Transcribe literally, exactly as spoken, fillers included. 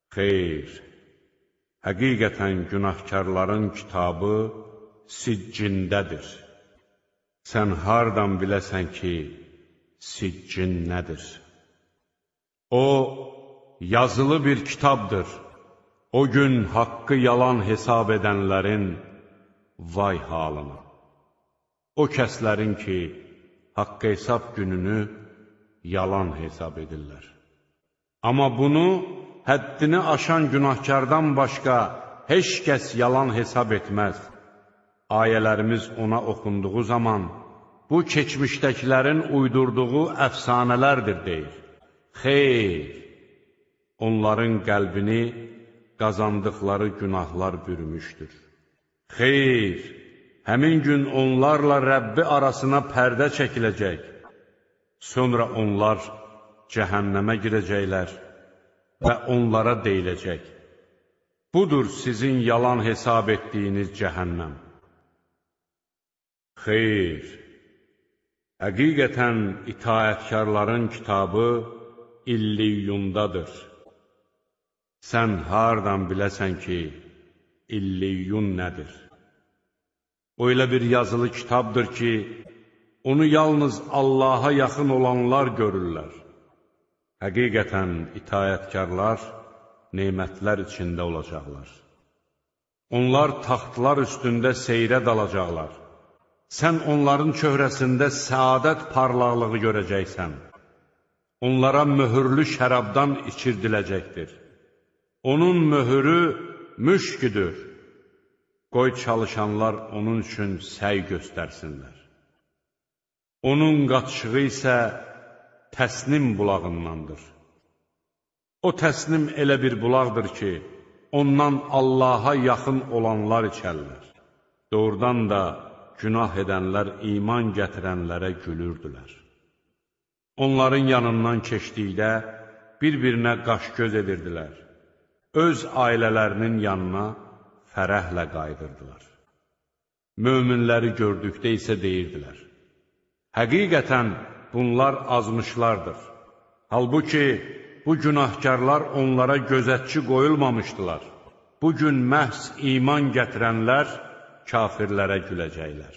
Xeyr, həqiqətən günahkarların kitabı siccindədir. Sən hardan biləsən ki, siccin nədir? O, yazılı bir kitabdır. O gün haqqı yalan hesab edənlərin vay halına. O kəslərin ki, haqqı hesab gününü yalan hesab edirlər. Amma bunu həddini aşan günahkardan başqa heç kəs yalan hesab etməz. Ayələrimiz ona oxunduğu zaman, bu keçmişdəkilərin uydurduğu əfsanələrdir deyir. Xeyr, onların qəlbini qazandıqları günahlar bürümüşdür. Xeyr, həmin gün onlarla Rəbbi arasına pərdə çəkiləcək. Sonra onlar cəhənnəmə girəcəklər və onlara deyiləcək: budur sizin yalan hesab etdiyiniz cəhənnəm. Xeyr, həqiqətən itaətkarların kitabı İlliyyundadır. Sən hardan biləsən ki, İlliyyun nədir? O elə bir yazılı kitabdır ki, onu yalnız Allaha yaxın olanlar görürlər. Həqiqətən itaətkarlar nemətlər içində olacaqlar. Onlar taxtlar üstündə seyrə dalacaqlar. Sən onların çöhrəsində səadət parlaqlığı görəcəksən. Onlara möhürlü şərabdan içirdiləcəkdir. Onun möhürü müşküdür. Qoy çalışanlar onun üçün səy göstərsinlər. Onun qatışığı isə təsnim bulağındandır. O təsnim elə bir bulaqdır ki, ondan Allaha yaxın olanlar içərlər. Doğrudan da günah edənlər iman gətirənlərə gülürdülər. Onların yanından keçdikdə bir-birinə qaş-göz edirdilər. Öz ailələrinin yanına fərəhlə qayıdırdılar. Möminləri gördükdə isə deyirdilər: həqiqətən bunlar azmışlardır. Halbuki bu günahkarlar onlara gözətçi qoyulmamışdılar. Bugün məhz iman gətirənlər kafirlərə güləcəklər.